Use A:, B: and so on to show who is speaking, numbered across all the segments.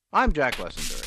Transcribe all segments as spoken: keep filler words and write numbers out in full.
A: I'm Jack Lessenberry.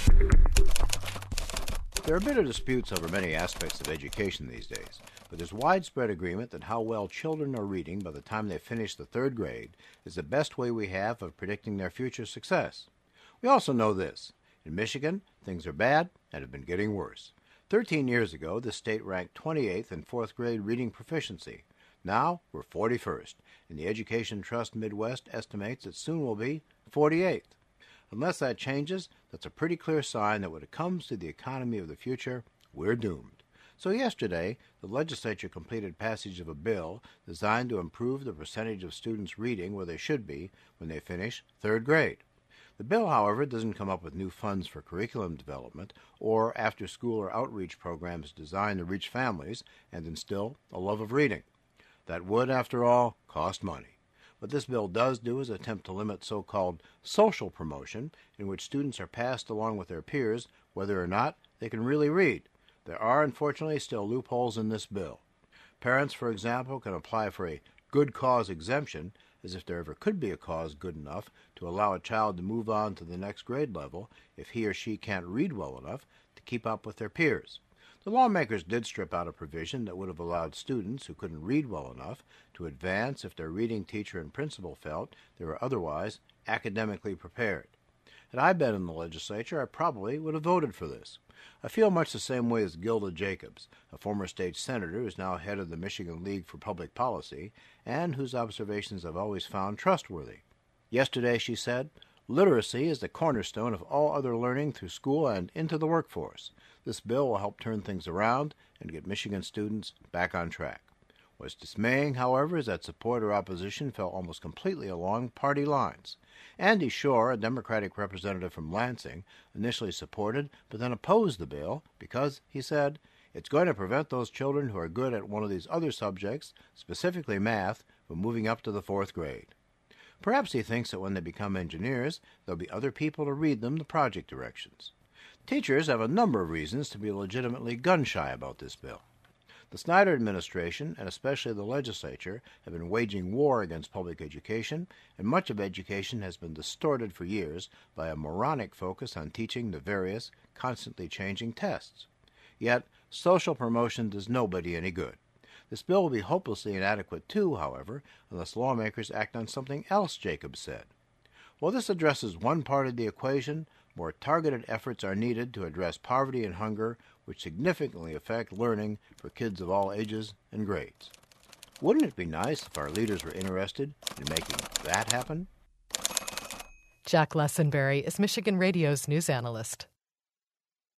A: There are bitter disputes over many aspects of education these days, but there's widespread agreement that how well children are reading by the time they finish the third grade is the best way we have of predicting their future success. We also know this. In Michigan, things are bad and have been getting worse. Thirteen years ago, the state ranked twenty-eighth in fourth grade reading proficiency. Now, we're forty-first, and the Education Trust Midwest estimates it soon will be forty-eighth. Unless that changes, that's a pretty clear sign that when it comes to the economy of the future, we're doomed. So yesterday, the legislature completed passage of a bill designed to improve the percentage of students reading where they should be when they finish third grade. The bill, however, doesn't come up with new funds for curriculum development or after-school or outreach programs designed to reach families and instill a love of reading. That would, after all, cost money. What this bill does do is attempt to limit so-called social promotion, in which students are passed along with their peers whether or not they can really read. There are, unfortunately, still loopholes in this bill. Parents, for example, can apply for a good cause exemption, as if there ever could be a cause good enough to allow a child to move on to the next grade level if he or she can't read well enough to keep up with their peers. The lawmakers did strip out a provision that would have allowed students who couldn't read well enough to advance if their reading teacher and principal felt they were otherwise academically prepared. Had I been in the legislature, I probably would have voted for this. I feel much the same way as Gilda Jacobs, a former state senator who is now head of the Michigan League for Public Policy and whose observations I've always found trustworthy. Yesterday, she said, literacy is the cornerstone of all other learning through school and into the workforce. This bill will help turn things around and get Michigan students back on track. What's dismaying, however, is that support or opposition fell almost completely along party lines. Andy Shore, a Democratic representative from Lansing, initially supported but then opposed the bill because, he said, it's going to prevent those children who are good at one of these other subjects, specifically math, from moving up to the fourth grade. Perhaps he thinks that when they become engineers, there'll be other people to read them the project directions. Teachers have a number of reasons to be legitimately gun-shy about this bill. The Snyder administration, and especially the legislature, have been waging war against public education, and much of education has been distorted for years by a moronic focus on teaching the various, constantly changing tests. Yet, social promotion does nobody any good. This bill will be hopelessly inadequate too, however, unless lawmakers act on something else Jacobs said. While this addresses one part of the equation, more targeted efforts are needed to address poverty and hunger, which significantly affect learning for kids of all ages and grades. Wouldn't it be nice if our leaders were interested in making that happen?
B: Jack Lessenberry is Michigan Radio's news analyst.